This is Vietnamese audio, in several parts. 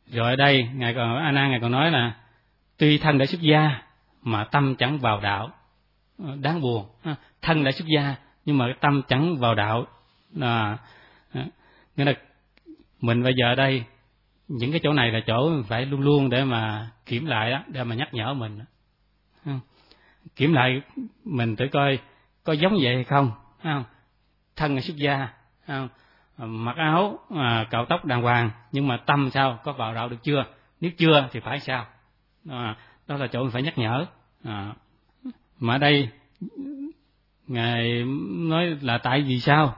Rồi ở đây A Nan ngài còn nói là tuy thân đã xuất gia mà tâm chẳng vào đạo. Đáng buồn, thân đã xuất gia nhưng mà cái tâm chẳng vào đạo. Nghĩa là mình bây giờ ở đây những cái chỗ này là chỗ phải luôn luôn để mà kiểm lại đó, để mà nhắc nhở mình. Kiểm lại mình thử coi có giống vậy hay không, thân là xuất gia, mặc áo cạo tóc đàng hoàng, nhưng mà tâm sao, có vào đạo được chưa? Nếu chưa thì phải sao? Đó là chỗ mình phải nhắc nhở. Mà ở đây ngài nói là tại vì sao?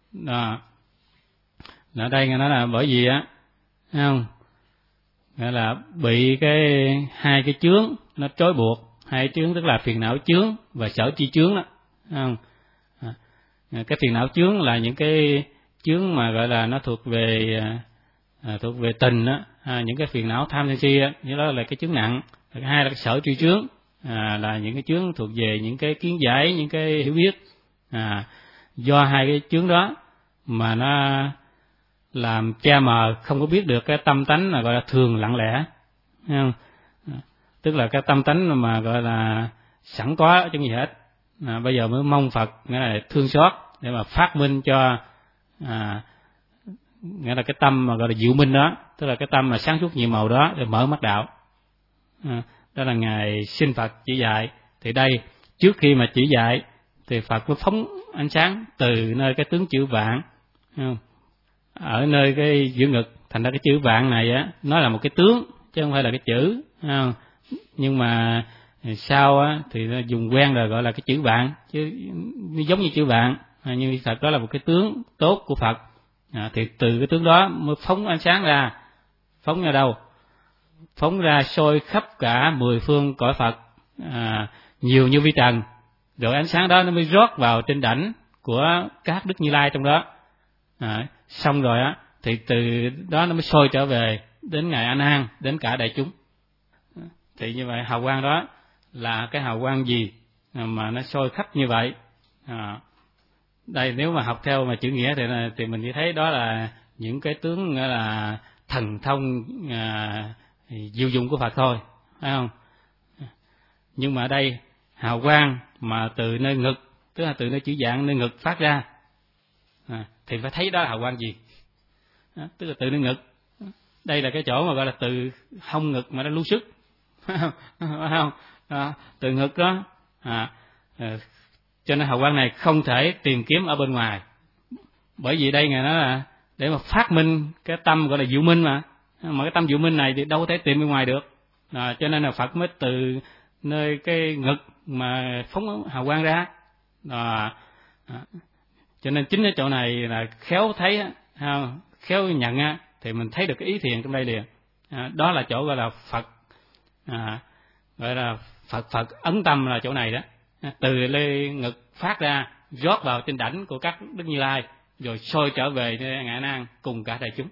Ở đây ngài nói là bởi vì thấy không? Nghĩa là bị hai cái chướng nó trói buộc, hai chướng tức là phiền não chướng và sở tri chướng đó, không? Cái phiền não chướng là những cái chướng mà gọi là nó thuộc về tình đó, những cái phiền não tham sân si đó, như đó là cái chướng nặng. Thứ hai là cái sở tri chướng, là những cái chướng thuộc về những cái kiến giải, những cái hiểu biết. Do hai cái chướng đó mà nó làm che mờ, không có biết được cái tâm tánh là gọi là thường lặng lẽ, thấy không? Tức là cái tâm tánh mà gọi là sẵn có chứ gì hết. Bây giờ mới mong Phật nghĩa là thương xót để mà phát minh cho, nghĩa là cái tâm mà gọi là diệu minh đó, tức là cái tâm mà sáng suốt nhiệm màu đó để mở mắt đạo. Đó là ngài xin Phật chỉ dạy. Thì đây trước khi mà chỉ dạy thì Phật mới phóng ánh sáng từ nơi cái tướng chữ vạn, không? Ở nơi cái giữa ngực, thành ra cái chữ vạn này á nó là một cái tướng chứ không phải là cái chữ, không? Nhưng mà sau á thì nó dùng quen rồi gọi là cái chữ vạn, chứ giống như chữ vạn, nhưng thật đó là một cái tướng tốt của Phật. Thì từ cái tướng đó mới phóng ánh sáng ra. Phóng ra đâu? Phóng ra soi khắp cả 10 phương cõi Phật, nhiều như vi trần. Rồi ánh sáng đó nó mới rót vào trên đảnh của các Đức Như Lai trong đó. Xong rồi á thì từ đó nó mới soi trở về đến ngài A Nan, đến cả đại chúng. Thì như vậy hào quang đó là cái hào quang gì mà nó soi khắp như vậy? Đây nếu mà học theo mà chữ nghĩa thì mình chỉ thấy đó là những cái tướng gọi là thần thông diệu dụng của Phật thôi, phải không? Nhưng mà ở đây hào quang mà từ nơi ngực, tức là từ nơi chữ vạn nơi ngực phát ra, thì phải thấy đó là hào quang gì? Tức là từ nơi ngực. Đây là cái chỗ mà gọi là từ hông ngực mà nó lưu sức, phải không? Từ ngực đó. Cho nên hào quang này không thể tìm kiếm ở bên ngoài. Bởi vì đây ngài nói là để mà phát minh cái tâm gọi là diệu minh mà cái tâm diệu minh này thì đâu có thể tìm bên ngoài được. Cho nên là Phật mới từ nơi cái ngực mà phóng hào quang ra. Cho nên chính cái chỗ này là khéo thấy, khéo nhận thì mình thấy được cái ý thiền trong đây liền. Đó là chỗ gọi là Phật, gọi là Phật ấn tâm là chỗ này đó. Từ lê ngực phát ra, rót vào trên đảnh của các Đức Như Lai, rồi soi trở về ngài A Nan cùng cả đại chúng.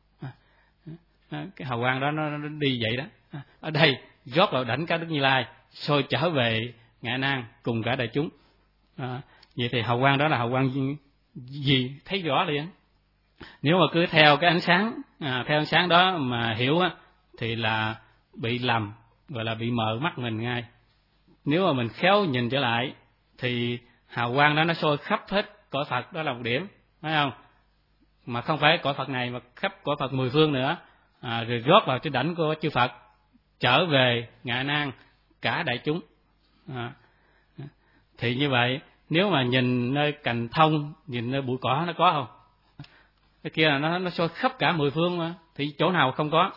Cái hào quang đó nó đi vậy đó. Ở đây rót vào đảnh các Đức Như Lai, soi trở về ngài A Nan cùng cả đại chúng. Vậy thì hào quang đó là hào quang gì? Thấy rõ liền. Nếu mà cứ theo cái ánh sáng, theo ánh sáng đó mà hiểu thì là bị lầm, gọi là bị mờ mắt mình ngay. Nếu mà mình khéo nhìn trở lại thì hào quang đó nó soi khắp hết cõi Phật, đó là một điểm, phải không? Mà không phải cõi Phật này mà khắp cõi Phật 10 phương nữa, rồi rót vào trên đảnh của chư Phật, trở về ngài A Nan cả đại chúng. Thì như vậy nếu mà nhìn nơi cành thông, nhìn nơi bụi cỏ nó có không? Cái kia là nó soi khắp cả 10 phương mà, thì chỗ nào không có.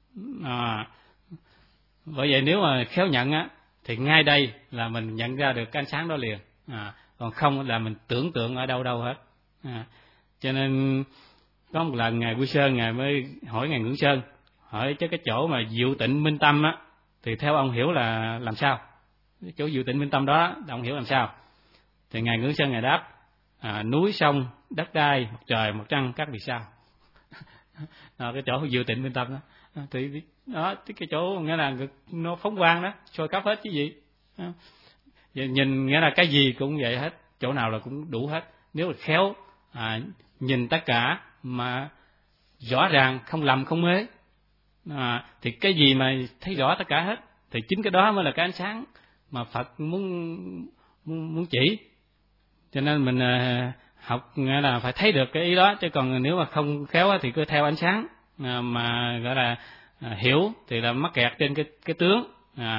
Bởi vậy nếu mà khéo nhận thì ngay đây là mình nhận ra được cái ánh sáng đó liền. Còn không là mình tưởng tượng ở đâu hết. Cho nên có một lần ngài Quy Sơn ngài mới hỏi ngài Ngưỡng Sơn, hỏi chứ cái chỗ mà diệu tịnh minh tâm thì theo ông hiểu là làm sao? Cái chỗ diệu tịnh minh tâm đó ông hiểu làm sao? Thì ngài Ngưỡng Sơn ngài đáp, núi sông đất đai mặt trời mặt trăng các vì sao. Cái chỗ diệu tịnh minh tâm đó. Thì đó cái chỗ nghĩa là nó phóng quang đó, soi khắp hết chứ gì. Nhìn nghĩa là cái gì cũng vậy hết, chỗ nào là cũng đủ hết. Nếu là khéo nhìn tất cả mà rõ ràng, không lầm không mê, Thì cái gì mà thấy rõ tất cả hết, thì chính cái đó mới là cái ánh sáng mà Phật muốn chỉ. Cho nên mình học nghĩa là phải thấy được cái ý đó, chứ còn nếu mà không khéo thì cứ theo ánh sáng mà gọi là hiểu thì là mắc kẹt trên cái tướng.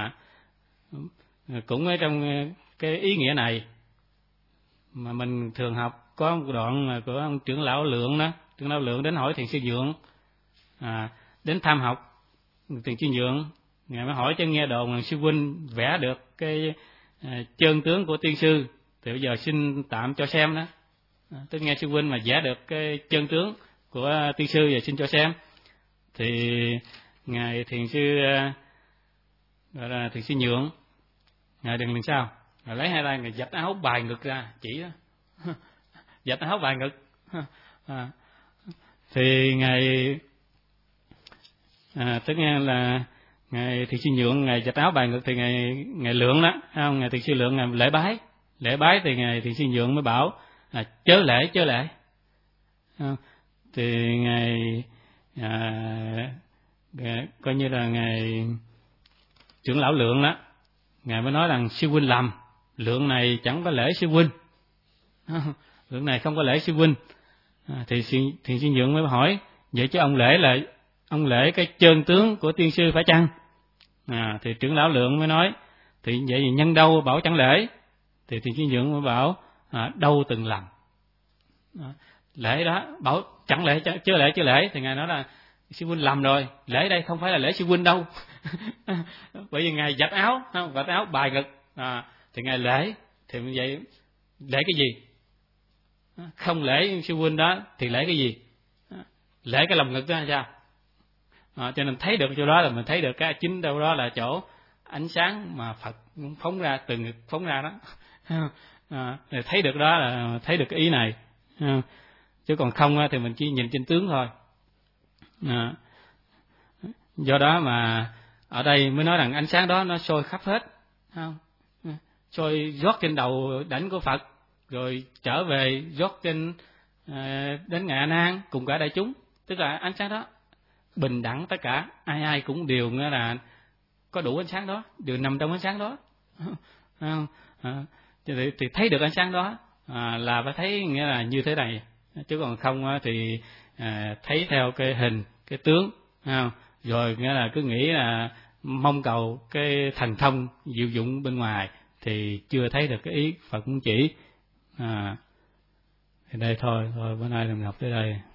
Cũng ở trong cái ý nghĩa này mà mình thường học, có một đoạn của ông trưởng lão Lượng đó, trưởng lão Lượng đến hỏi Thiền sư Nhượng, đến tham học Thiền sư Nhượng, ngài mới hỏi cho nghe đồn là sư huynh vẽ được cái chân tướng của tiên sư, thì bây giờ xin tạm cho xem đó. Tôi nghe sư huynh mà vẽ được cái chân tướng của tiên sư, giờ xin cho xem. Thì ngài thiền sư gọi là Thiền sư Nhượng, ngài đừng làm sao, ngài lấy hai tay ngài vạch áo bài ngực ra chỉ đó. Vạch áo bài ngực. Thì ngài tức nghe là ngài Thiền sư Nhượng ngài vạch áo bài ngực, thì ngài Lượng đó, không, ngài Thiền sư Lượng ngài lễ bái thì ngài Thiền sư Nhượng mới bảo chớ lễ. Thì ngài coi như là ngài trưởng lão Lượng đó, ngài mới nói rằng sư huynh lầm, Lượng này chẳng có lễ sư huynh, Lượng này không có lễ sư huynh. Thì Thiền sư Nhượng mới hỏi vậy chứ ông lễ cái chân tướng của tiên sư phải chăng? Thì trưởng lão Lượng mới nói thì vậy thì nhân đâu bảo chẳng lễ. Thì Thiền sư Nhượng mới bảo đâu từng lầm. Lễ đó bảo chẳng lễ chứ lễ, thì ngài nói là sư huynh lầm rồi, lễ đây không phải là lễ sư huynh đâu. Bởi vì ngài vạch áo bài ngực, thì ngài lễ, thì vậy lễ cái gì? Không lễ sư huynh đó thì lễ cái gì? Lễ cái lòng ngực đó hay sao? Cho nên thấy được chỗ đó là mình thấy được cái chính đâu đó là chỗ ánh sáng mà Phật phóng ra từ ngực phóng ra đó. Thấy được đó là thấy được cái ý này. Chứ còn không thì mình chỉ nhìn trên tướng thôi. Do đó mà ở đây mới nói rằng ánh sáng đó nó soi khắp hết, không? Soi rót trên đầu đảnh của Phật, rồi trở về rót trên đến ngài A Nan cùng cả đại chúng, tức là ánh sáng đó bình đẳng tất cả, ai cũng đều nghĩa là có đủ ánh sáng đó, đều nằm trong ánh sáng đó. Thì thấy được ánh sáng đó là phải thấy nghĩa là như thế này, chứ còn không thì thấy theo cái hình cái tướng, rồi nghĩa là cứ nghĩ là mong cầu cái thần thông diệu dụng bên ngoài thì chưa thấy được cái ý Phật muốn chỉ. Thì đây thôi bữa nay mình học tới đây.